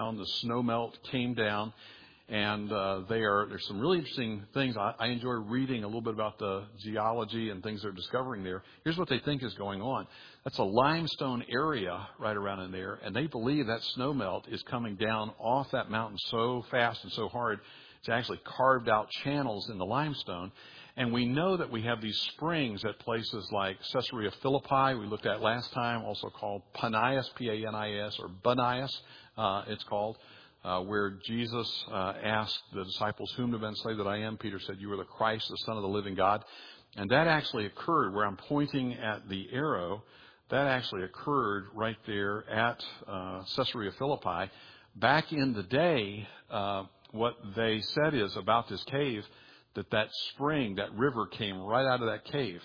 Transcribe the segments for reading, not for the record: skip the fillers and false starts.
down. The snow melt came down. And there's some really interesting things. I enjoy reading a little bit about the geology and things they're discovering there. Here's what they think is going on. That's a limestone area right around in there, and they believe that snow melt is coming down off that mountain so fast and so hard, it's actually carved out channels in the limestone. And we know that we have these springs at places like Caesarea Philippi, we looked at last time, also called Panias, P-A-N-I-S, or Banias, it's called. Where Jesus asked the disciples, "Whom do men say that I am?" Peter said, "You are the Christ, the Son of the living God." And that actually occurred where I'm pointing at the arrow. That actually occurred right there at Caesarea Philippi. Back in the day, what they said is about this cave, that spring, that river came right out of that cave.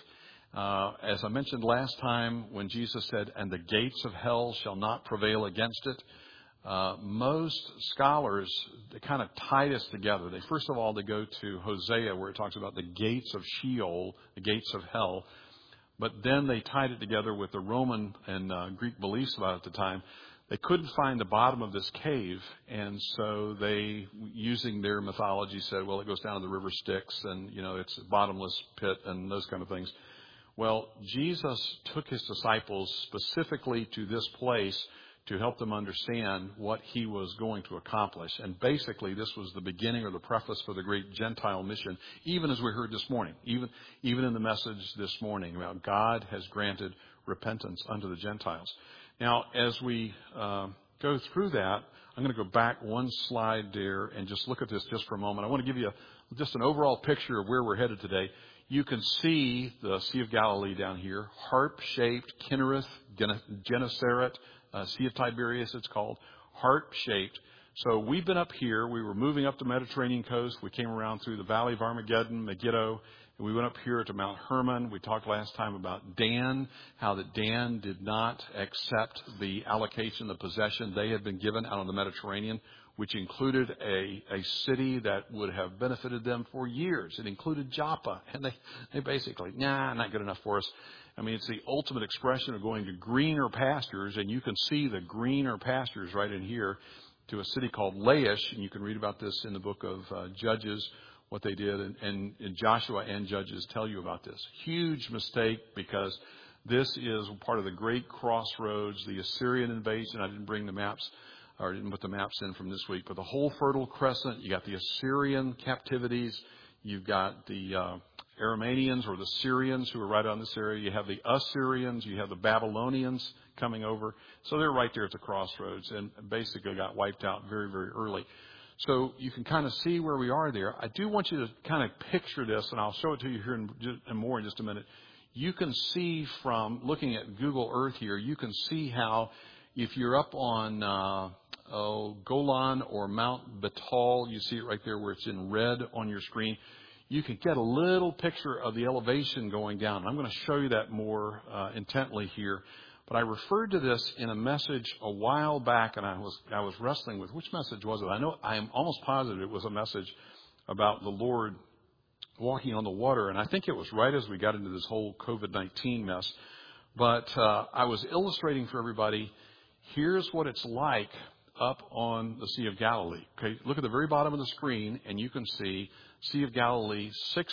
As I mentioned last time when Jesus said, "And the gates of hell shall not prevail against it," most scholars, they kind of tie this together. First of all, they go to Hosea where it talks about the gates of Sheol, the gates of hell. But then they tied it together with the Roman and Greek beliefs about it at the time. They couldn't find the bottom of this cave, and so they, using their mythology, said, well, it goes down to the river Styx, and, it's a bottomless pit and those kind of things. Well, Jesus took his disciples specifically to this place to help them understand what he was going to accomplish. And basically, this was the beginning or the preface for the great Gentile mission, even as we heard this morning, even in the message this morning about God has granted repentance unto the Gentiles. Now, as we go through that, I'm going to go back one slide there and just look at this just for a moment. I want to give you just an overall picture of where we're headed today. You can see the Sea of Galilee down here, harp-shaped, Kinnereth, Gennesaret, Sea of Tiberias, it's called, heart-shaped. So we've been up here. We were moving up the Mediterranean coast. We came around through the Valley of Armageddon, Megiddo, and we went up here to Mount Hermon. We talked last time about Dan, how that Dan did not accept the allocation, the possession they had been given out of the Mediterranean, which included a city that would have benefited them for years. It included Joppa, and they basically, not good enough for us. I mean, it's the ultimate expression of going to greener pastures, and you can see the greener pastures right in here to a city called Laish, and you can read about this in the book of Judges, what they did, and Joshua and Judges tell you about this. Huge mistake, because this is part of the great crossroads, the Assyrian invasion. I didn't bring the maps, or didn't put the maps in from this week, but the whole Fertile Crescent, you got the Assyrian captivities, you've got the Arameans or the Syrians who are right on this area. You have the Assyrians, you have the Babylonians coming over. So they're right there at the crossroads and basically got wiped out very, very early. So you can kind of see where we are there. I do want you to kind of picture this, and I'll show it to you here in more in just a minute. You can see from looking at Google Earth here, you can see how if you're up on Golan or Mount Batal, you see it right there where it's in red on your screen. You can get a little picture of the elevation going down. I'm going to show you that more intently here. But I referred to this in a message a while back, and I was wrestling with which message was it. I'm almost positive it was a message about the Lord walking on the water, and I think it was right as we got into this whole COVID-19 mess. But I was illustrating for everybody, here's what it's like up on the Sea of Galilee. Okay, look at the very bottom of the screen, and you can see Sea of Galilee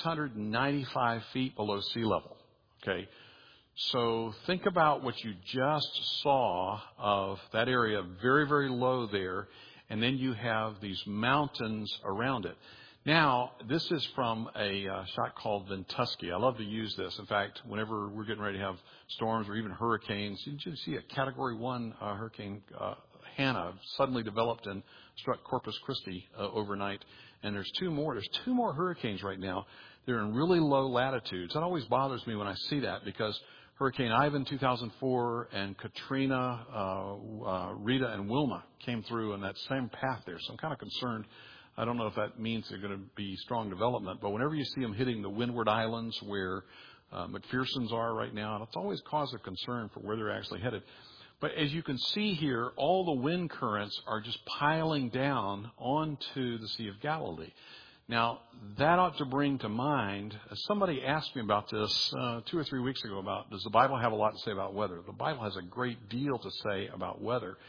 695 feet below sea level. Okay, so think about what you just saw of that area, very, very low there, and then you have these mountains around it. Now, this is from a shot called Ventusky. I love to use this. In fact, whenever we're getting ready to have storms or even hurricanes, you can see a Category 1 hurricane, Hannah, suddenly developed and struck Corpus Christi overnight. And there's two more. There's two more hurricanes right now. They're in really low latitudes. That always bothers me when I see that, because Hurricane Ivan 2004 and Katrina, Rita, and Wilma came through in that same path there. So I'm kind of concerned. I don't know if that means they're going to be strong development, but whenever you see them hitting the Windward Islands where McPherson's are right now, it's always caused a concern for where they're actually headed. But as you can see here, all the wind currents are just piling down onto the Sea of Galilee. Now, that ought to bring to mind, somebody asked me about this 2 or 3 weeks ago about, does the Bible have a lot to say about weather? The Bible has a great deal to say about weather.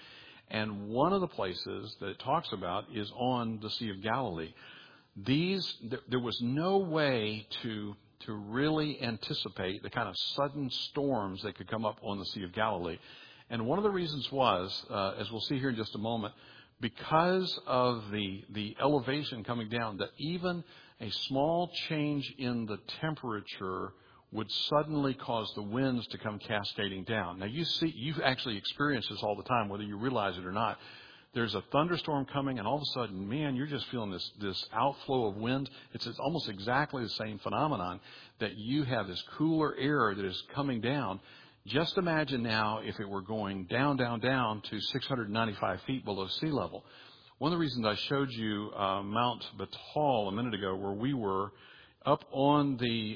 And one of the places that it talks about is on the Sea of Galilee. There was no way to really anticipate the kind of sudden storms that could come up on the Sea of Galilee. And one of the reasons was, as we'll see here in just a moment, because of the elevation coming down, that even a small change in the temperature would suddenly cause the winds to come cascading down. Now you've actually experienced this all the time, whether you realize it or not. There's a thunderstorm coming, and all of a sudden, man, you're just feeling this outflow of wind. It's almost exactly the same phenomenon, that you have this cooler air that is coming down. Just imagine now if it were going down, down, down to 695 feet below sea level. One of the reasons I showed you Mount Batal a minute ago, where we were, up on the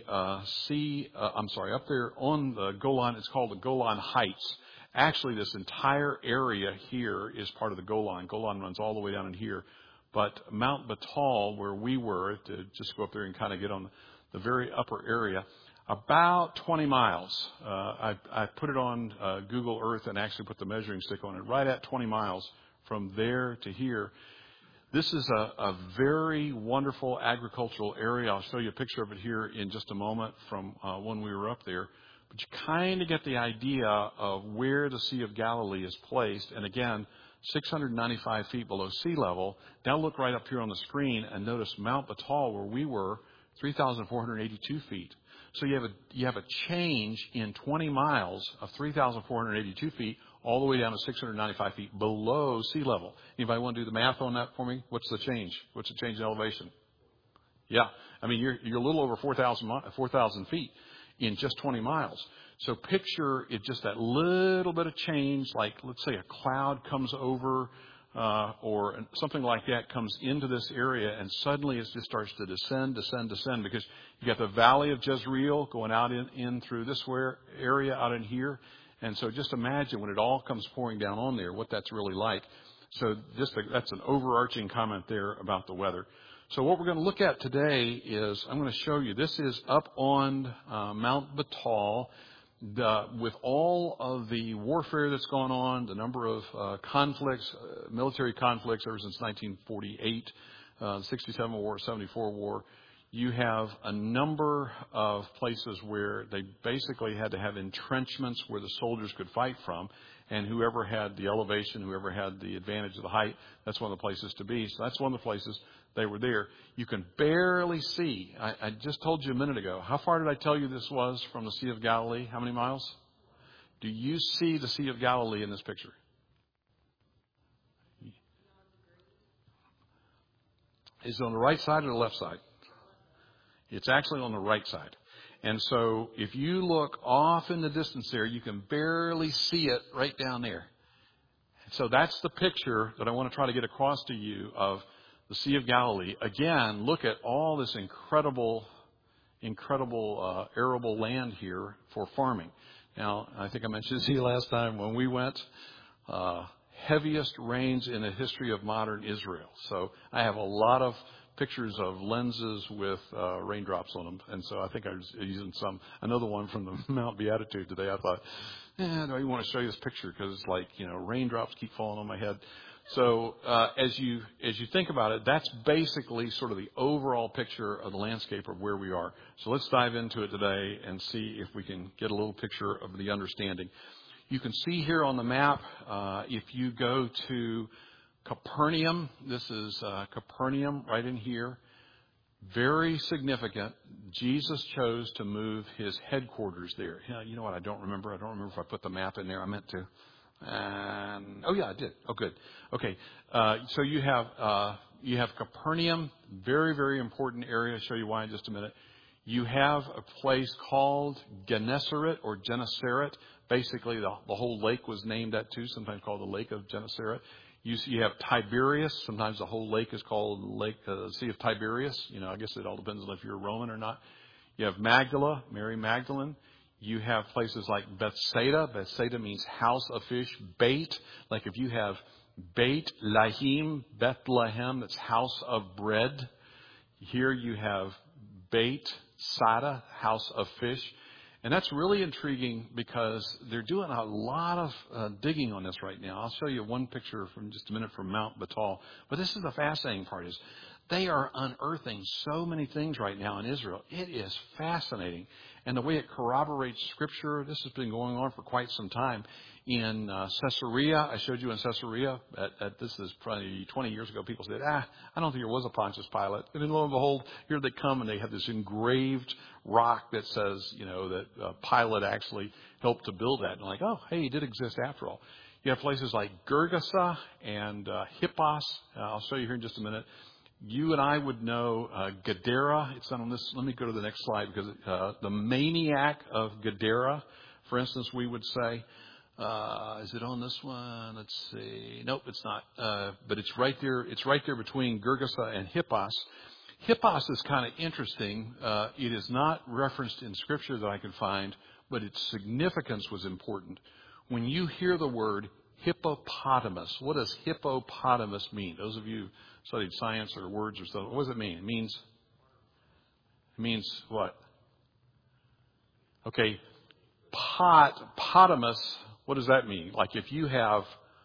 up there on the Golan. It's called the Golan Heights. Actually, this entire area here is part of the Golan. Golan runs all the way down in here. But Mount Batal, where we were, to just go up there and kind of get on the very upper area, about 20 miles. I put it on Google Earth and actually put the measuring stick on it, right at 20 miles from there to here. This is a very wonderful agricultural area. I'll show you a picture of it here in just a moment from when we were up there. But you kind of get the idea of where the Sea of Galilee is placed. And again, 695 feet below sea level. Now look right up here on the screen and notice Mount Batal, where we were, 3,482 feet. So you have a change in 20 miles of 3,482 feet all the way down to 695 feet below sea level. Anybody want to do the math on that for me? What's the change? What's the change in elevation? Yeah. I mean, you're a little over 4,000 feet in just 20 miles. So picture it, just that little bit of change, like let's say a cloud comes over or something like that comes into this area, and suddenly it just starts to descend, because you got the valley of Jezreel going out in through this area out in here. And so just imagine when it all comes pouring down on there, what that's really like. So that's an overarching comment there about the weather. So what we're going to look at today is, I'm going to show you, this is up on Mount Batal, with all of the warfare that's gone on, the number of conflicts, military conflicts ever since 1948, 67 war, 74 war. You have a number of places where they basically had to have entrenchments where the soldiers could fight from. And whoever had the elevation, whoever had the advantage of the height, that's one of the places to be. So that's one of the places they were there. You can barely see. I just told you a minute ago. How far did I tell you this was from the Sea of Galilee? How many miles? Do you see the Sea of Galilee in this picture? Is it on the right side or the left side? It's actually on the right side. And so if you look off in the distance there, you can barely see it right down there. So that's the picture that I want to try to get across to you of the Sea of Galilee. Again, look at all this incredible arable land here for farming. Now, I think I mentioned this to you last time when we went, heaviest rains in the history of modern Israel. So I have a lot of pictures of lenses with raindrops on them. And so I think I was using another one from the Mount Beatitude today. I thought, do I even want to show you this picture? Because it's like, raindrops keep falling on my head. So as you think about it, that's basically sort of the overall picture of the landscape of where we are. So let's dive into it today and see if we can get a little picture of the understanding. You can see here on the map, if you go to Capernaum, this is Capernaum right in here. Very significant. Jesus chose to move his headquarters there. You know what? I don't remember if I put the map in there. I meant to. Oh yeah, I did. Oh, good. Okay. So you have Capernaum, very, very important area. I'll show you why in just a minute. You have a place called Gennesaret or Gennesaret. Basically, the whole lake was named that too, sometimes called the Lake of Gennesaret. You have Tiberias. Sometimes the whole lake is called Sea of Tiberias. I guess it all depends on if you're Roman or not. You have Magdala, Mary Magdalene. You have places like Bethsaida. Bethsaida means house of fish. Beit, like if you have Beit Lahim, Bethlehem, that's house of bread. Here you have Beit Sada, house of fish. And that's really intriguing because they're doing a lot of digging on this right now. I'll show you one picture from just a minute from Mount Batal. But this is the fascinating part is they are unearthing so many things right now in Israel. It is fascinating. And the way it corroborates Scripture, this has been going on for quite some time. In Caesarea, I showed you in Caesarea, this is probably 20 years ago, people said, I don't think there was a Pontius Pilate. And then lo and behold, here they come and they have this engraved rock that says, that Pilate actually helped to build that. And like, oh, hey, he did exist after all. You have places like Gergesa and Hippos. I'll show you here in just a minute. You and I would know Gadara. It's not on this. Let me go to the next slide because the maniac of Gadara, for instance, we would say, is it on this one? Let's see. Nope, it's not. But it's right there. It's right there between Gergesa and Hippos. Hippos is kind of interesting. It is not referenced in Scripture that I can find, but its significance was important. When you hear the word hippopotamus, what does hippopotamus mean? Those of you who studied science or words or stuff, what does it mean? It means what? Okay, potamus, what does that mean? Like if you have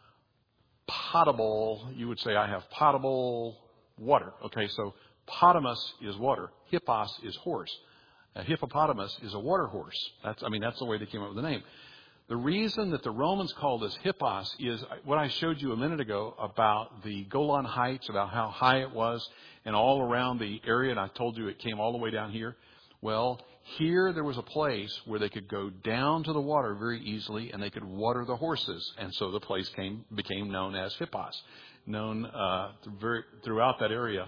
potable, you would say I have potable water. Okay, so potamus is water. Hippos is horse. A hippopotamus is a water horse. That's the way they came up with the name. The reason that the Romans called this Hippos is what I showed you a minute ago about the Golan Heights, about how high it was, and all around the area, and I told you it came all the way down here. Well, here there was a place where they could go down to the water very easily, and they could water the horses, and so the place became known as Hippos, known throughout that area.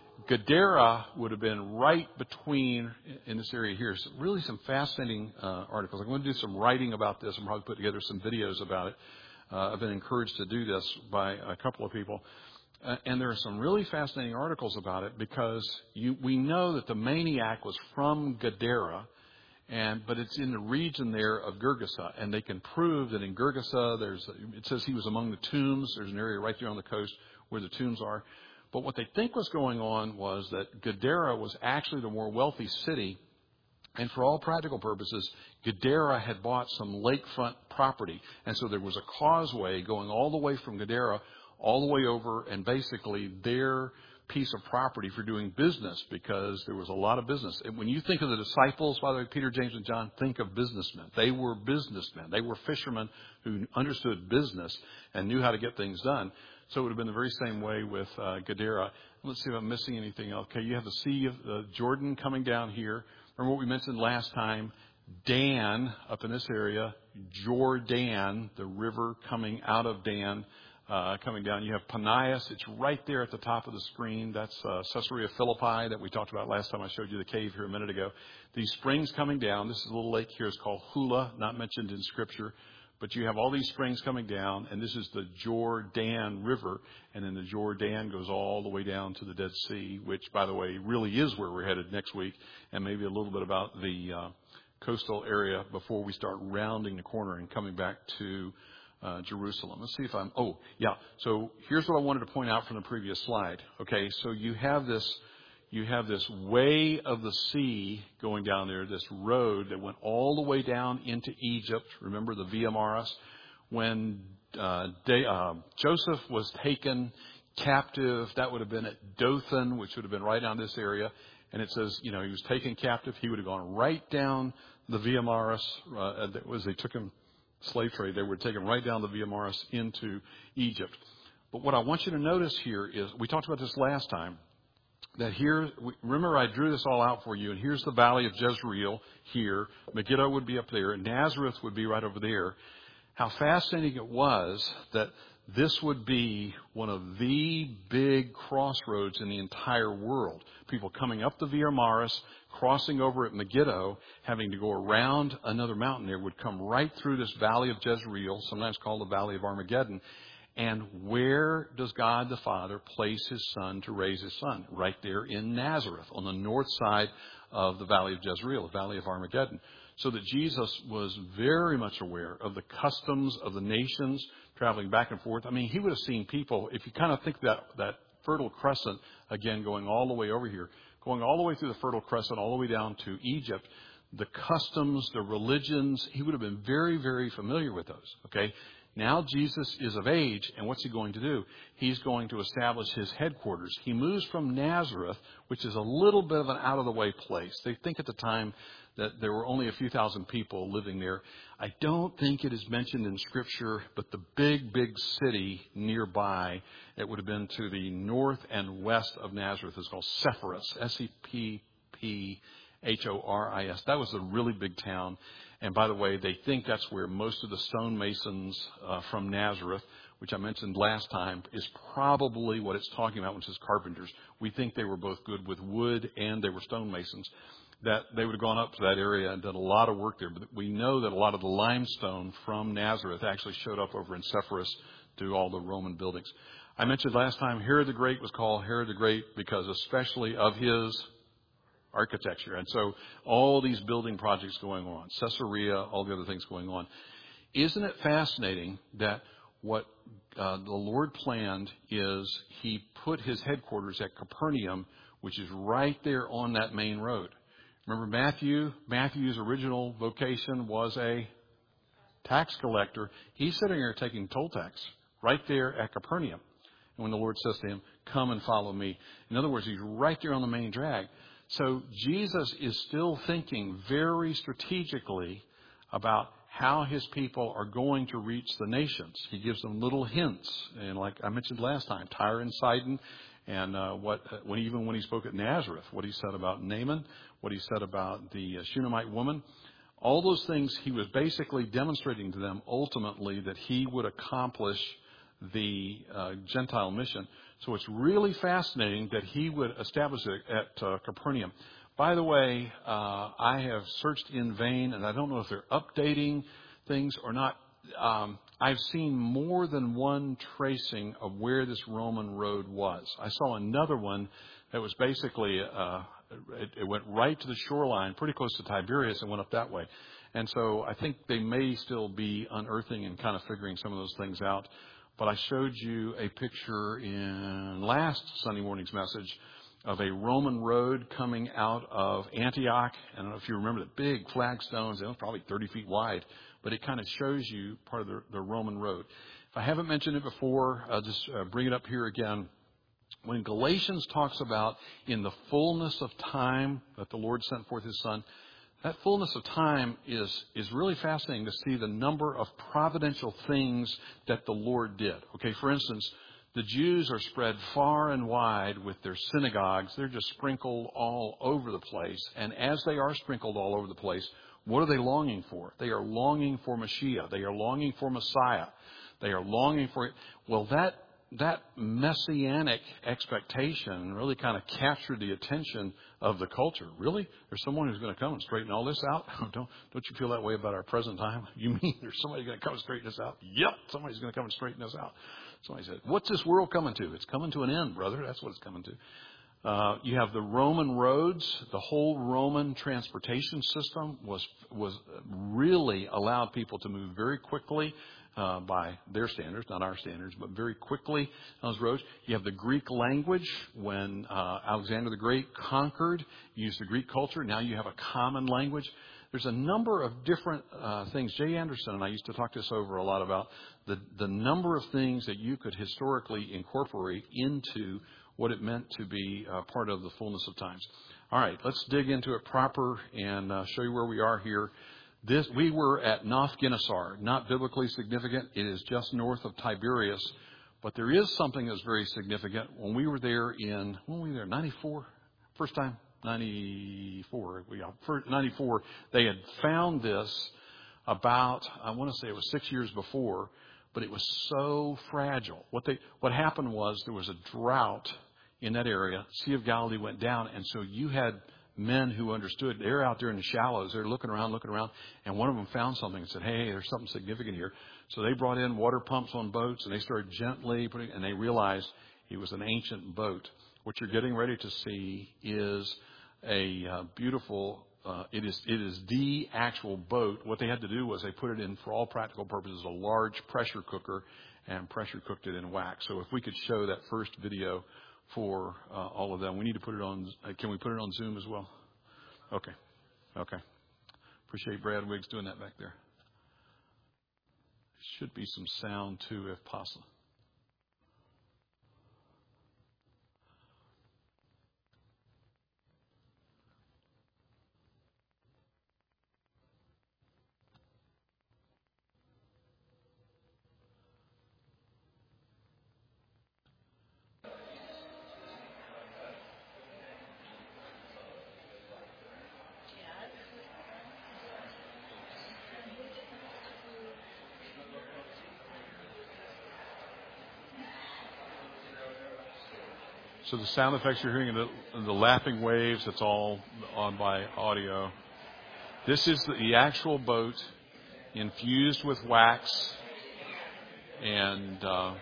Gadara would have been right between in this area here. So really some fascinating articles. I'm going to do some writing about this and probably put together some videos about it. I've been encouraged to do this by a couple of people. And there are some really fascinating articles about it because we know that the maniac was from Gadara, but it's in the region there of Gergesa. And they can prove that in Gergesa, it says he was among the tombs. There's an area right there on the coast where the tombs are. But what they think was going on was that Gadara was actually the more wealthy city. And for all practical purposes, Gadara had bought some lakefront property. And so there was a causeway going all the way from Gadara all the way over and basically their piece of property for doing business because there was a lot of business. And when you think of the disciples, by the way, Peter, James, and John, think of businessmen. They were businessmen. They were fishermen who understood business and knew how to get things done. So it would have been the very same way with Gadara. Let's see if I'm missing anything else. Okay, you have the Sea of Jordan coming down here. Remember what we mentioned last time? Dan, up in this area. Jordan, the river coming out of Dan, coming down. You have Panias. It's right there at the top of the screen. That's Caesarea Philippi that we talked about last time. I showed you the cave here a minute ago. These springs coming down. This is a little lake here. It's called Hula, not mentioned in Scripture. But you have all these springs coming down, and this is the Jordan River, and then the Jordan goes all the way down to the Dead Sea, which, by the way, really is where we're headed next week, and maybe a little bit about the coastal area before we start rounding the corner and coming back to Jerusalem. Let's see if So here's what I wanted to point out from the previous slide. Okay, so you have this way of the sea going down there, this road that went all the way down into Egypt. Remember the Via Maris? When Joseph was taken captive, that would have been at Dothan, which would have been right down this area. And it says, he was taken captive. He would have gone right down the Via Maris. As they took him slave trade, they would take him right down the Via Maris into Egypt. But what I want you to notice here is, we talked about this last time, that here, remember I drew this all out for you, and here's the valley of Jezreel here. Megiddo would be up there, and Nazareth would be right over there. How fascinating it was that this would be one of the big crossroads in the entire world. People coming up the Via Maris, crossing over at Megiddo, having to go around another mountain there, would come right through this valley of Jezreel, sometimes called the Valley of Armageddon. And where does God the Father place His Son to raise His Son? Right there in Nazareth, on the north side of the Valley of Jezreel, the Valley of Armageddon. So that Jesus was very much aware of the customs of the nations traveling back and forth. I mean, He would have seen people, if you kind of think that Fertile Crescent, again, going all the way over here, going all the way through the Fertile Crescent, all the way down to Egypt, the customs, the religions. He would have been very, very familiar with those. Okay. Now Jesus is of age, and what's he going to do? He's going to establish his headquarters. He moves from Nazareth, which is a little bit of an out-of-the-way place. They think at the time that there were only a few thousand people living there. I don't think it is mentioned in Scripture, but the big, big city nearby, it would have been to the north and west of Nazareth, is called Sepphoris, Sepphoris. That was a really big town. And by the way, they think that's where most of the stonemasons from Nazareth, which I mentioned last time, is probably what it's talking about when it says carpenters. We think they were both good with wood and they were stonemasons, that they would have gone up to that area and done a lot of work there. But we know that a lot of the limestone from Nazareth actually showed up over in Sepphoris to all the Roman buildings. I mentioned last time Herod the Great was called Herod the Great because especially of his architecture. And so all these building projects going on, Caesarea, all the other things going on. Isn't it fascinating that what the Lord planned is he put his headquarters at Capernaum, which is right there on that main road. Remember Matthew? Matthew's original vocation was a tax collector. He's sitting there taking toll tax right there at Capernaum. And when the Lord says to him, come and follow me. In other words, he's right there on the main drag. So Jesus is still thinking very strategically about how his people are going to reach the nations. He gives them little hints. And like I mentioned last time, Tyre and Sidon, and even when he spoke at Nazareth, what he said about Naaman, what he said about the Shunammite woman, all those things he was basically demonstrating to them ultimately that he would accomplish the Gentile mission. So it's really fascinating that he would establish it at Capernaum. By the way, I have searched in vain, and I don't know if they're updating things or not. I've seen more than one tracing of where this Roman road was. I saw another one that was basically, it went right to the shoreline, pretty close to Tiberias, and went up that way. And so I think they may still be unearthing and kind of figuring some of those things out. But I showed you a picture in last Sunday morning's message of a Roman road coming out of Antioch. I don't know if you remember the big flagstones. They were probably 30 feet wide. But it kind of shows you part of the Roman road. If I haven't mentioned it before, I'll just bring it up here again. When Galatians talks about in the fullness of time that the Lord sent forth his Son, that fullness of time is really fascinating to see the number of providential things that the Lord did. Okay, for instance, the Jews are spread far and wide with their synagogues. They're just sprinkled all over the place. And as they are sprinkled all over the place, what are they longing for? They are longing for Mashiach. They are longing for Messiah. They are longing for it. Well, that messianic expectation really kind of captured the attention of the culture. Really? There's someone who's going to come and straighten all this out? Don't you feel that way about our present time? You mean there's somebody going to come and straighten this out? Yep, somebody's going to come and straighten this out. Somebody said, what's this world coming to? It's coming to an end, brother. That's what it's coming to. You have the Roman roads. The whole Roman transportation system was really allowed people to move very quickly by their standards, not our standards, but very quickly on those roads. You have the Greek language. When Alexander the Great conquered, used the Greek culture. Now you have a common language. There's a number of different things. Jay Anderson and I used to talk this over a lot about the number of things that you could historically incorporate into what it meant to be part of the fullness of times. All right, let's dig into it proper and show you where we are here. We were at Noth Ginnesar, not biblically significant. It is just north of Tiberias. But there is something that's very significant. When we were there 94? First time? 94. 94. They had found this about, I want to say it was 6 years before, but it was so fragile. What happened was there was a drought in that area. Sea of Galilee went down, and so you had men who understood. They're out there in the shallows. They're looking around, and one of them found something and said, hey, there's something significant here. So they brought in water pumps on boats, and they started gently putting, and they realized it was an ancient boat. What you're getting ready to see is a beautiful, it is the actual boat. What they had to do was they put it in, for all practical purposes, a large pressure cooker, and pressure cooked it in wax. So if we could show that first video for all of them. We need to put it on. Can we put it on Zoom as well? Okay. Appreciate Brad Wiggs doing that back there. Should be some sound too, if possible. So the sound effects you're hearing, the laughing waves, it's all on by audio. This is the actual boat infused with wax and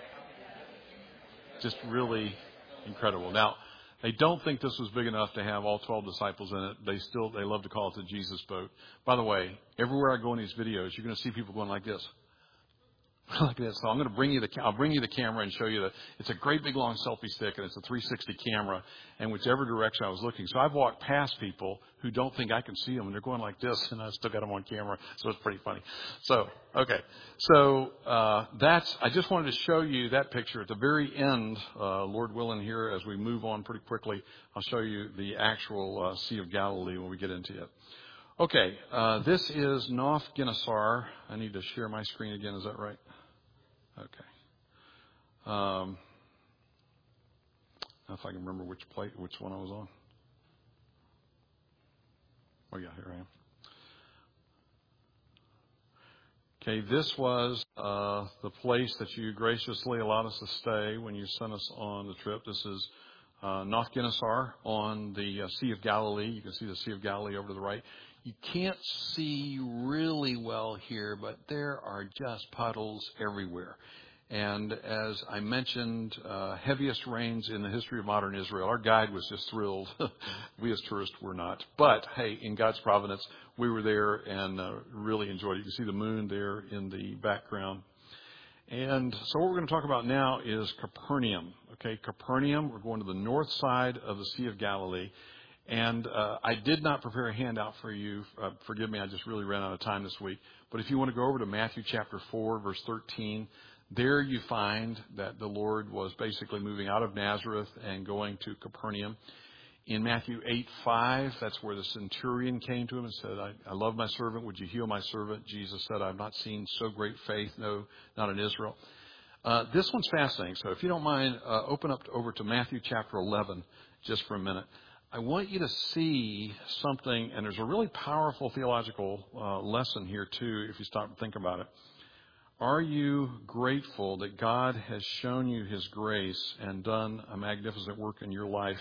just really incredible. Now, they don't think this was big enough to have all 12 disciples in it. They love to call it the Jesus boat. By the way, everywhere I go in these videos, you're going to see people going like this. Like this. So I'm going to I'll bring you the camera and show you it's a great big long selfie stick and it's a 360 camera and whichever direction I was looking. So I've walked past people who don't think I can see them and they're going like this and I still got them on camera. So it's pretty funny. So, okay. So, I just wanted to show you that picture at the very end, Lord willing here as we move on pretty quickly. I'll show you the actual Sea of Galilee when we get into it. Okay. This is North Gennesaret. I need to share my screen again. Is that right? Okay. If I can remember which one I was on. Oh yeah, here I am. Okay, this was the place that you graciously allowed us to stay when you sent us on the trip. This is North Gennesaret on the Sea of Galilee. You can see the Sea of Galilee over to the right. You can't see really well here, but there are just puddles everywhere. And as I mentioned, heaviest rains in the history of modern Israel. Our guide was just thrilled. We as tourists were not. But, hey, in God's providence, we were there and really enjoyed it. You can see the moon there in the background. And so what we're going to talk about now is Capernaum. Okay, Capernaum, we're going to the north side of the Sea of Galilee. And I did not prepare a handout for you. Forgive me, I just really ran out of time this week. But if you want to go over to Matthew chapter 4, verse 13, there you find that the Lord was basically moving out of Nazareth and going to Capernaum. In Matthew 8:5, that's where the centurion came to him and said, I love my servant. Would you heal my servant? Jesus said, I've not seen so great faith, no, not in Israel. This one's fascinating. So if you don't mind, open up over to Matthew chapter 11 just for a minute. I want you to see something, and there's a really powerful theological lesson here, too, if you stop and think about it. Are you grateful that God has shown you His grace and done a magnificent work in your life?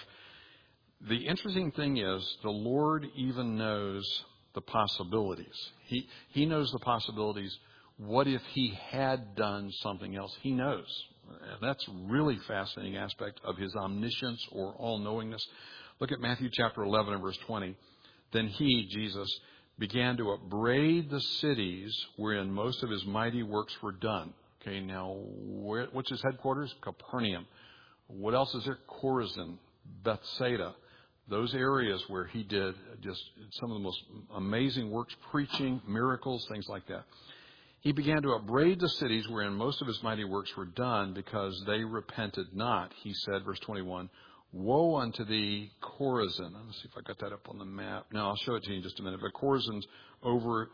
The interesting thing is the Lord even knows the possibilities. He knows the possibilities. What if He had done something else? He knows. And that's a really fascinating aspect of His omniscience or all-knowingness. Look at Matthew chapter 11 and verse 20. Then He, Jesus, began to upbraid the cities wherein most of His mighty works were done. Okay, now, what's His headquarters? Capernaum. What else is there? Chorazin, Bethsaida. Those areas where He did just some of the most amazing works, preaching, miracles, things like that. He began to upbraid the cities wherein most of His mighty works were done because they repented not. He said, verse 21, Woe unto thee, Chorazin. Let me see if I got that up on the map. No, I'll show it to you in just a minute. But Chorazin's over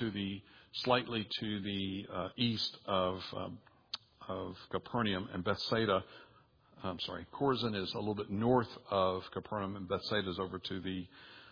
slightly to the east of Capernaum, and Bethsaida. Chorazin is a little bit north of Capernaum, and Bethsaida is over to the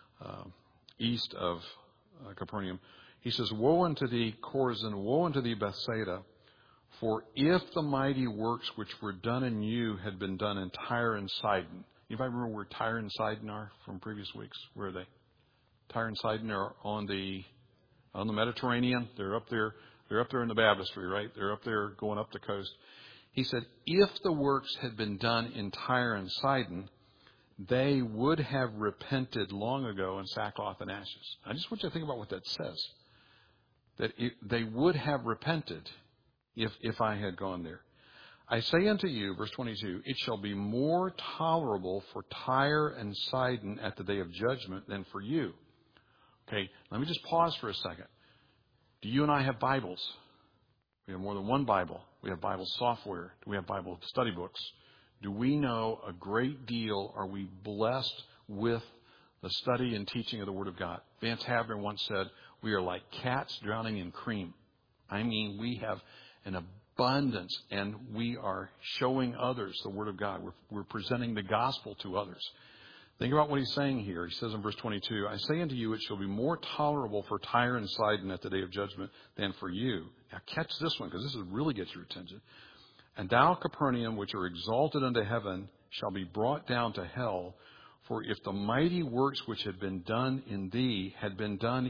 east of Capernaum. He says, Woe unto thee, Chorazin, woe unto thee, Bethsaida, for if the mighty works which were done in you had been done in Tyre and Sidon. Anybody remember where Tyre and Sidon are from previous weeks? Where are they? Tyre and Sidon are on the Mediterranean. They're up there. They're up there in the baptistry, right? They're up there going up the coast. He said, if the works had been done in Tyre and Sidon, they would have repented long ago in sackcloth and ashes. I just want you to think about what that says. That they would have repented if I had gone there. I say unto you, verse 22, it shall be more tolerable for Tyre and Sidon at the day of judgment than for you. Okay, let me just pause for a second. Do you and I have Bibles? We have more than one Bible. We have Bible software. Do we have Bible study books? Do we know a great deal? Are we blessed with the study and teaching of the Word of God? Vance Havner once said, we are like cats drowning in cream. I mean, we have an abundance, and we are showing others the Word of God. We're presenting the gospel to others. Think about what he's saying here. He says in verse 22, I say unto you, it shall be more tolerable for Tyre and Sidon at the day of judgment than for you. Now catch this one, because this really gets your attention. And thou, Capernaum, which are exalted unto heaven, shall be brought down to hell. For if the mighty works which had been done in thee had been done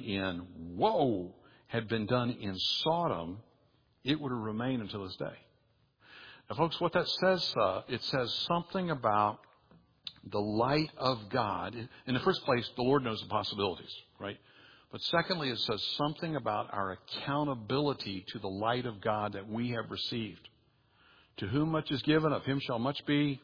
had been done in Sodom, it would have remained until this day. Now, folks, what that says, it says something about the light of God. In the first place, the Lord knows the possibilities, right? But secondly, it says something about our accountability to the light of God that we have received. To whom much is given, of him shall much be.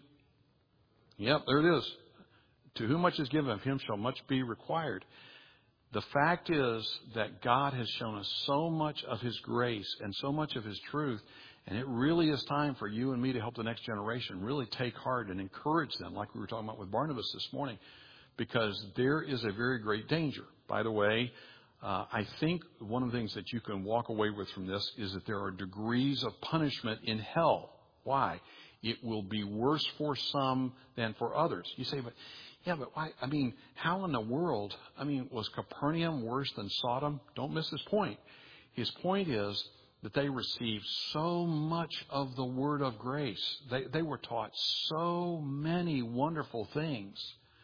Yep, there it is. To whom much is given, of him shall much be required. The fact is that God has shown us so much of his grace and so much of his truth. And it really is time for you and me to help the next generation really take heart and encourage them, like we were talking about with Barnabas this morning, because there is a very great danger. By the way, I think one of the things that you can walk away with from this is that there are degrees of punishment in hell. Why? It will be worse for some than for others. You say, but why? I mean, how in the world? I mean, was Capernaum worse than Sodom? Don't miss his point. His point is that they received so much of the word of grace. They were taught so many wonderful things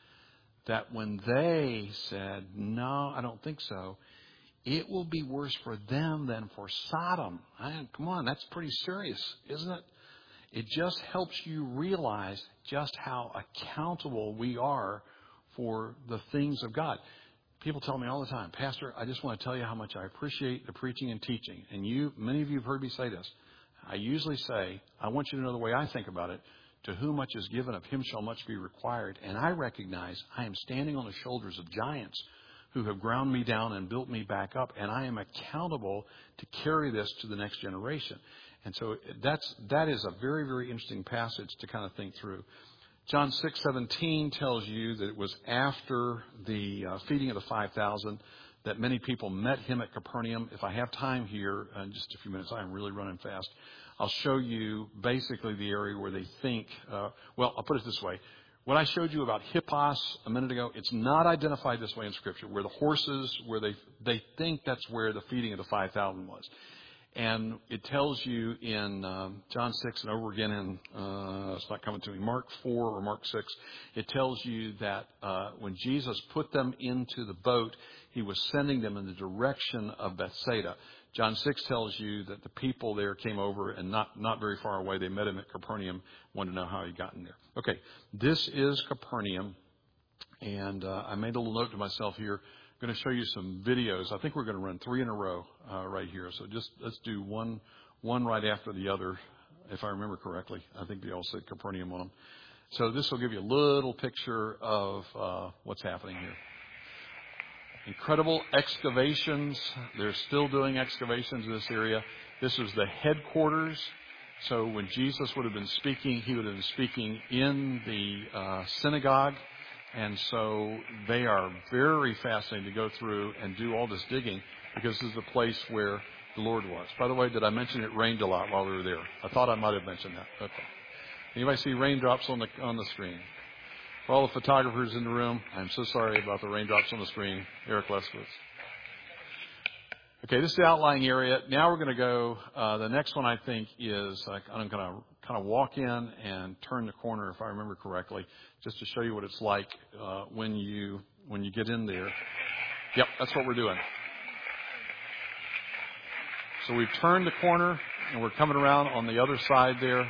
that when they said, no, I don't think so, it will be worse for them than for Sodom. Come on, that's pretty serious, isn't it? It just helps you realize just how accountable we are for the things of God. People tell me all the time, Pastor, I just want to tell you how much I appreciate the preaching and teaching. And many of you have heard me say this. I usually say, I want you to know the way I think about it. To whom much is given, of him shall much be required. And I recognize I am standing on the shoulders of giants who have ground me down and built me back up. And I am accountable to carry this to the next generation. And so that is a very, very interesting passage to kind of think through. John 6:17 tells you that it was after the feeding of the 5,000 that many people met him at Capernaum. If I have time here, in just a few minutes, I'm really running fast. I'll show you basically the area where they think, I'll put it this way. What I showed you about Hippos a minute ago, it's not identified this way in Scripture, where the horses, where they think that's where the feeding of the 5,000 was. And it tells you in John 6 and over again in, it's not coming to me, Mark 4 or Mark 6, it tells you that when Jesus put them into the boat, he was sending them in the direction of Bethsaida. John 6 tells you that the people there came over and not very far away. They met him at Capernaum, wanted to know how he'd gotten there. Okay, this is Capernaum. And I made a little note to myself here. I'm going to show you some videos. I think we're going to run 3 in a row right here. So just let's do one right after the other, if I remember correctly. I think they all said Capernaum on them. So this will give you a little picture of what's happening here. Incredible excavations. They're still doing excavations in this area. This is the headquarters. So when Jesus would have been speaking, he would have been speaking in the synagogue. And so they are very fascinating to go through and do all this digging because this is the place where the Lord was. By the way, did I mention it rained a lot while we were there? I thought I might have mentioned that. Okay. Anybody see raindrops on the screen? For all the photographers in the room, I'm so sorry about the raindrops on the screen. Eric Leskowitz. Okay, this is the outlying area. Now we're going to go, the next one I think is, I'm going to kind of walk in and turn the corner, if I remember correctly, just to show you what it's like when you get in there. Yep, that's what we're doing. So we've turned the corner, and we're coming around on the other side there.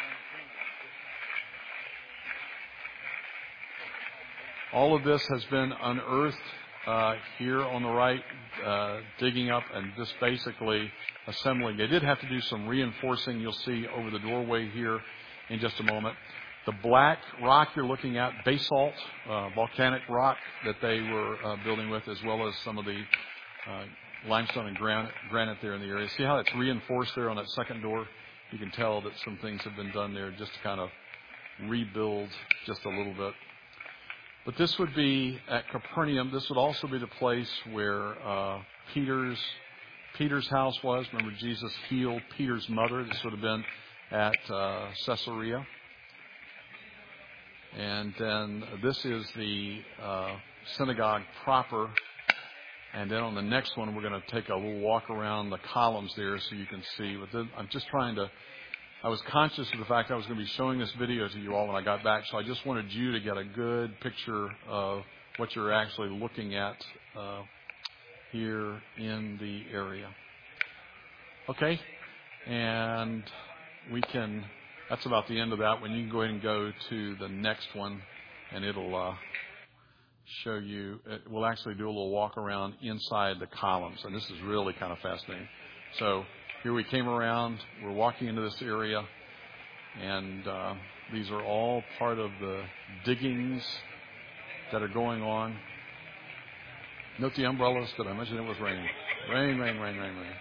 All of this has been unearthed here on the right, digging up and just basically assembling. They did have to do some reinforcing, you'll see over the doorway here in just a moment. The black rock you're looking at, basalt, volcanic rock that they were building with, as well as some of the limestone and granite there in the area. See how it's reinforced there on that second door? You can tell that some things have been done there just to kind of rebuild just a little bit. But this would be at Capernaum. This would also be the place where Peter's house was. Remember, Jesus healed Peter's mother. This would have been at Caesarea. And then this is the synagogue proper. And then on the next one, we're going to take a little walk around the columns there so you can see. But then I'm just I was conscious of the fact I was going to be showing this video to you all when I got back. So I just wanted you to get a good picture of what you're actually looking at here in the area. Okay? And that's about the end of that one. You can go ahead and go to the next one, and it'll show you. We'll actually do a little walk around inside the columns, and this is really kind of fascinating. So here we came around. We're walking into this area, and these are all part of the diggings that are going on. Note the umbrellas. Did I mention it was raining? Rain, rain, rain, rain, rain.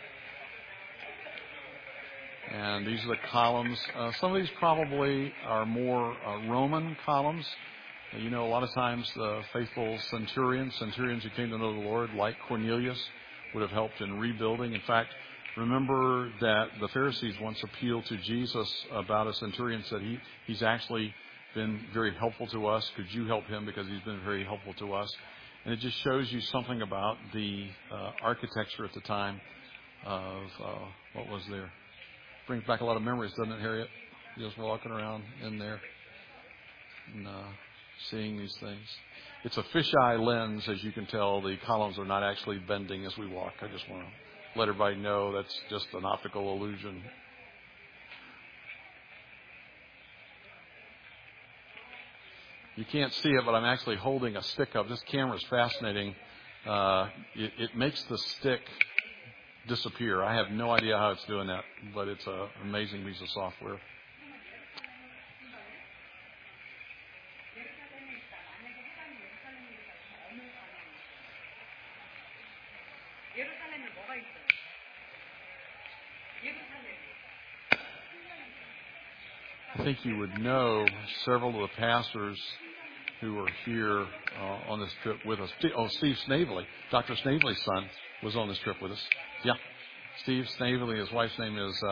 And these are the columns. Some of these probably are more Roman columns. You know, a lot of times the faithful centurions who came to know the Lord, like Cornelius, would have helped in rebuilding. In fact, remember that the Pharisees once appealed to Jesus about a centurion, said he's actually been very helpful to us. Could you help him, because he's been very helpful to us? And it just shows you something about the architecture at the time of what was there. Brings back a lot of memories, doesn't it, Harriet? Just walking around in there and seeing these things. It's a fisheye lens, as you can tell. The columns are not actually bending as we walk. I just want to let everybody know that's just an optical illusion. You can't see it, but I'm actually holding a stick up. This camera is fascinating. It makes the stick disappear. I have no idea how it's doing that, but it's an amazing piece of software. I think you would know several of the pastors who are here on this trip with us. Steve Snavely, Dr. Snavely's son, was on this trip with us. Yeah, Steve Snavely. His wife's name is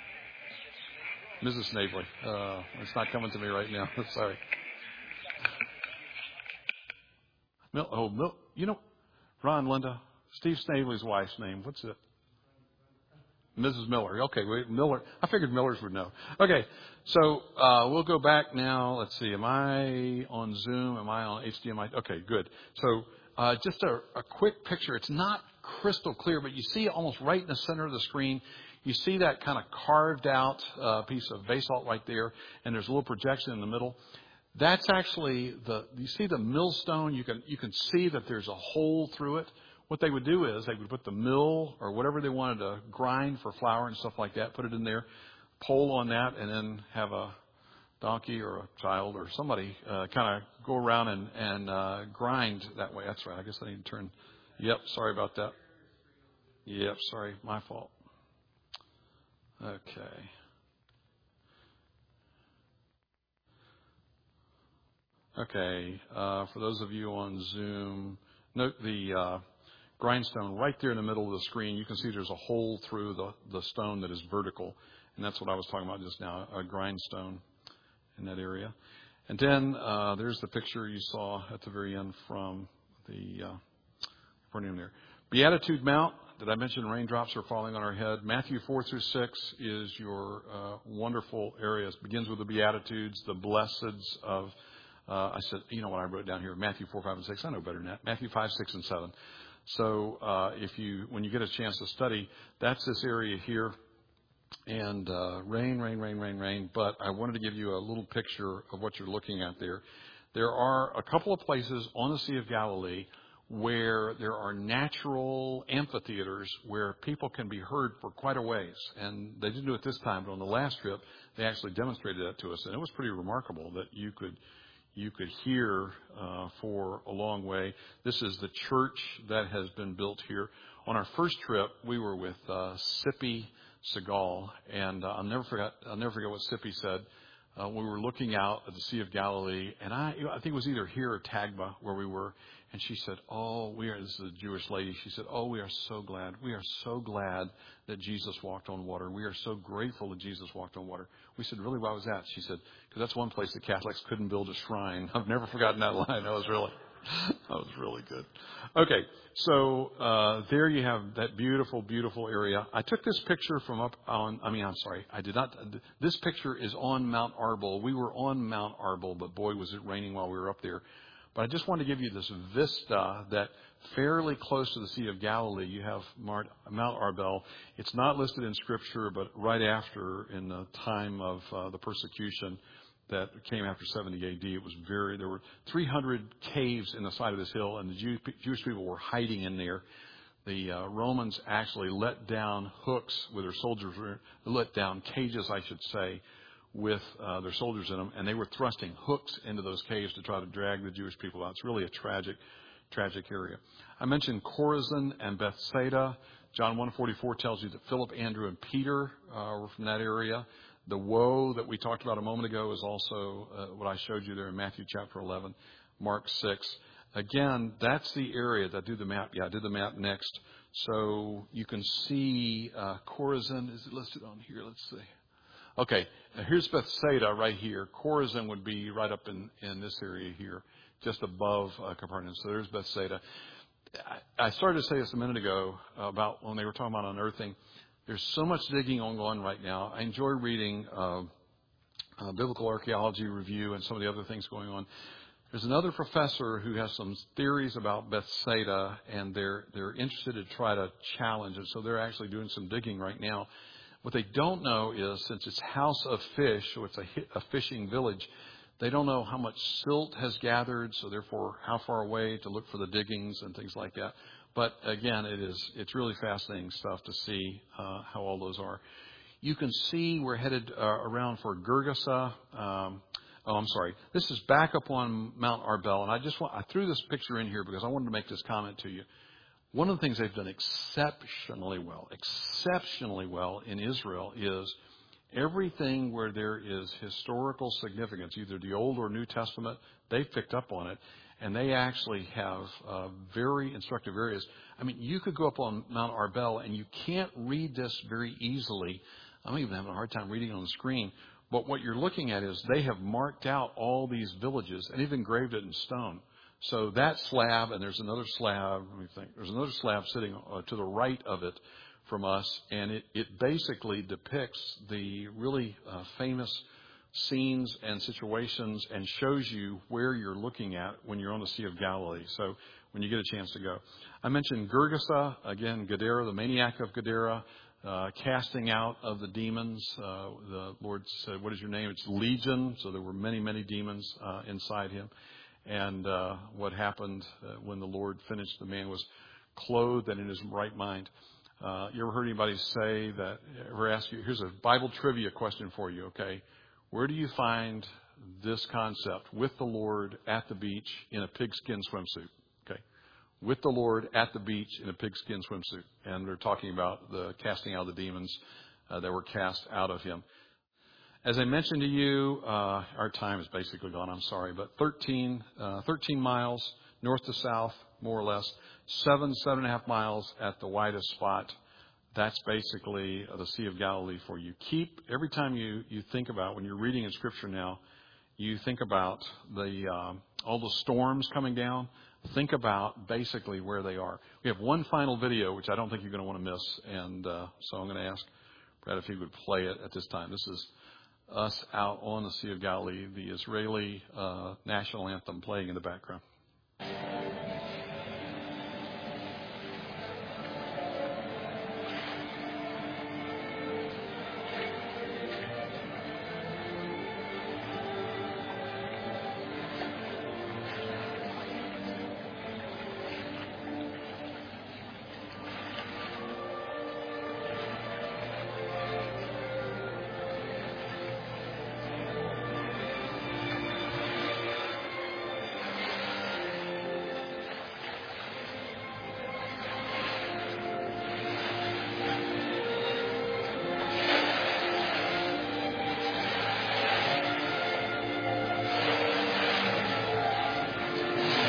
Mrs. Snavely. It's not coming to me right now. Sorry. You know, Ron, Linda, Steve Snavely's wife's name. What's it? Mrs. Miller. Okay, wait, Miller. I figured Millers would know. Okay, so we'll go back now. Let's see. Am I on Zoom? Am I on HDMI? Okay, good. So just a quick picture. It's not crystal clear, but you see almost right in the center of the screen, you see that kind of carved out piece of basalt right there, and there's a little projection in the middle. That's actually you see the millstone. You can see that there's a hole through it. What they would do is they would put the mill or whatever they wanted to grind for flour and stuff like that, put it in there, pole on that, and then have a donkey or a child or somebody kind of go around and grind that way. That's right. I guess I need to turn. Yep. Sorry about that. Yep. Sorry. My fault. Okay. Okay. For those of you on Zoom, note the grindstone right there in the middle of the screen. You can see there's a hole through the stone that is vertical, and that's what I was talking about just now, a grindstone in that area. And then there's the picture you saw at the very end from the Capernaum there. Beatitude Mount. Did I mention raindrops are falling on our head? Matthew 4-6 is your wonderful area. It begins with the Beatitudes, the blesseds of, I said, you know what I wrote down here, Matthew 4, 5, and 6. I know better than that. Matthew 5, 6, and 7. So when you get a chance to study, that's this area here. And rain. But I wanted to give you a little picture of what you're looking at there. There are a couple of places on the Sea of Galilee where there are natural amphitheaters where people can be heard for quite a ways. And they didn't do it this time, but on the last trip, they actually demonstrated that to us. And it was pretty remarkable that you could hear for a long way. This is the church that has been built here. On our first trip, we were with Sippy Segal, and I'll never forget what Sippy said. We were looking out at the Sea of Galilee, and I think it was either here or Tagba where we were, and she said, this is a Jewish lady, she said, we are so glad. We are so glad that Jesus walked on water. We are so grateful that Jesus walked on water. We said, really, why was that? She said, because that's one place the Catholics couldn't build a shrine. I've never forgotten that line. That was really good. Okay, so there you have that beautiful, beautiful area. I took this picture I did not. This picture is on Mount Arbel. We were on Mount Arbel, but boy, was it raining while we were up there. But I just want to give you this vista that fairly close to the Sea of Galilee, you have Mount Arbel. It's not listed in Scripture, but right after, in the time of the persecution that came after 70 A.D., there were 300 caves in the side of this hill, and the Jewish people were hiding in there. The Romans actually let down hooks with their soldiers, let down cages, I should say, with their soldiers in them, and they were thrusting hooks into those caves to try to drag the Jewish people out. It's really a tragic area. I mentioned Chorazin and Bethsaida. John 1:44 tells you that Philip, Andrew, and Peter were from that area. The woe that we talked about a moment ago is also what I showed you there in Matthew chapter 11, Mark 6. Again, that's the area that I did the map. Yeah, I did the map next. So you can see Chorazin. Is it listed on here? Let's see. Okay, now here's Bethsaida right here. Chorazin would be right up in this area here, just above Capernaum. So there's Bethsaida. I started to say this a minute ago about when they were talking about unearthing. There's so much digging on right now. I enjoy reading Biblical Archaeology Review and some of the other things going on. There's another professor who has some theories about Bethsaida, and they're interested to try to challenge it. So they're actually doing some digging right now. What they don't know is, since it's House of Fish, so it's a fishing village, they don't know how much silt has gathered, so therefore how far away to look for the diggings and things like that. But again, it's really fascinating stuff to see how all those are. You can see we're headed around for Gergesa. This is back up on Mount Arbel, and I threw this picture in here because I wanted to make this comment to you. One of the things they've done exceptionally well in Israel is everything where there is historical significance, either the Old or New Testament, they've picked up on it. And they actually have very instructive areas. I mean, you could go up on Mount Arbel, and you can't read this very easily. I'm even having a hard time reading it on the screen. But what you're looking at is they have marked out all these villages and even engraved it in stone. So that slab, and there's another slab, there's another slab sitting to the right of it from us, and it basically depicts the really famous scenes and situations and shows you where you're looking at when you're on the Sea of Galilee. So when you get a chance to go. I mentioned Gergesa, again, Gadara, the maniac of Gadara, casting out of the demons. The Lord said, what is your name? It's Legion. So there were many, many demons inside him. And what happened when the Lord finished, the man was clothed and in his right mind. You ever heard anybody say that, ever ask you, here's a Bible trivia question for you, okay? Where do you find this concept, with the Lord at the beach in a pigskin swimsuit? Okay. With the Lord at the beach in a pigskin swimsuit. And they're talking about the casting out of the demons that were cast out of him. As I mentioned to you, our time is basically gone, I'm sorry, but 13 miles north to south, more or less, 7.5 miles at the widest spot. That's basically the Sea of Galilee for you. Every time you think about, when you're reading in Scripture now, you think about all the storms coming down. Think about basically where they are. We have one final video, which I don't think you're going to want to miss. And so I'm going to ask Brad if he would play it at this time. This is us out on the Sea of Galilee, the Israeli national anthem playing in the background.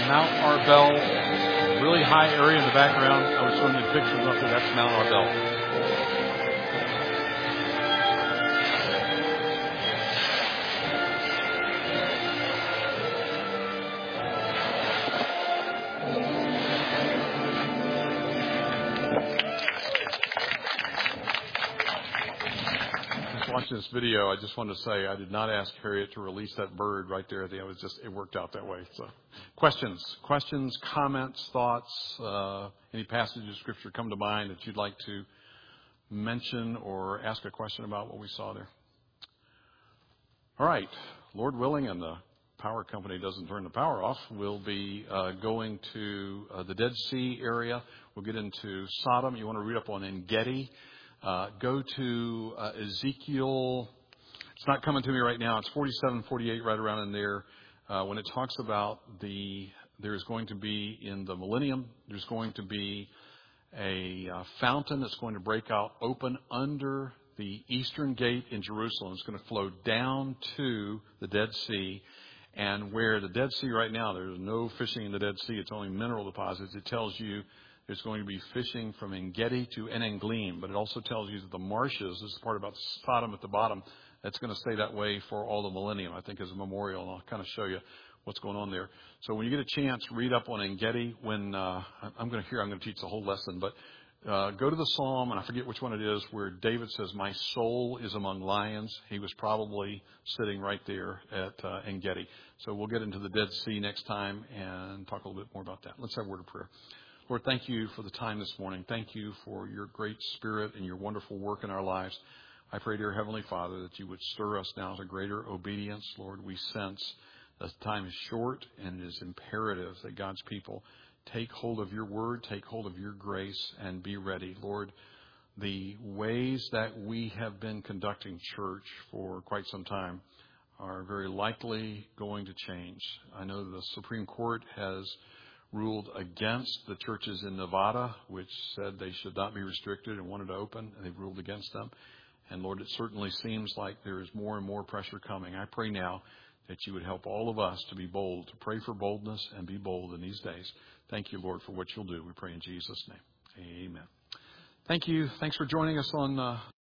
Mount Arbel, really high area in the background. I was showing you pictures up there. That's Mount Arbel. Watching this video, I just wanted to say I did not ask Harriet to release that bird right there. It worked out that way. So, questions, comments, thoughts, any passages of Scripture come to mind that you'd like to mention or ask a question about what we saw there? All right, Lord willing, and the power company doesn't turn the power off, we'll be going to the Dead Sea area. We'll get into Sodom. You want to read up on En-Gedi. Go to Ezekiel. It's not coming to me right now. It's 47, 48, right around in there. When it talks about there's going to be in the millennium, there's going to be a fountain that's going to break out open under the eastern gate in Jerusalem. It's going to flow down to the Dead Sea. And where the Dead Sea right now, there's no fishing in the Dead Sea. It's only mineral deposits. It tells you there's going to be fishing from En-Gedi to En-Gleim, but it also tells you that the marshes, this is the part about Sodom at the bottom, that's going to stay that way for all the millennium, I think, as a memorial, and I'll kind of show you what's going on there. So when you get a chance, read up on En-Gedi. When I'm going to teach the whole lesson, but go to the Psalm, and I forget which one it is, where David says, "My soul is among lions." He was probably sitting right there at En-Gedi. So we'll get into the Dead Sea next time and talk a little bit more about that. Let's have a word of prayer. Lord, thank you for the time this morning. Thank you for your great Spirit and your wonderful work in our lives. I pray, dear Heavenly Father, that you would stir us now to greater obedience. Lord, we sense that time is short, and it is imperative that God's people take hold of your word, take hold of your grace, and be ready. Lord, the ways that we have been conducting church for quite some time are very likely going to change. I know the Supreme Court has ruled against the churches in Nevada, which said they should not be restricted and wanted to open, and they've ruled against them. And Lord, it certainly seems like there is more and more pressure coming. I pray now that you would help all of us to be bold, to pray for boldness and be bold in these days. Thank you, Lord, for what you'll do. We pray in Jesus' name. Amen. Thank you. Thanks for joining us on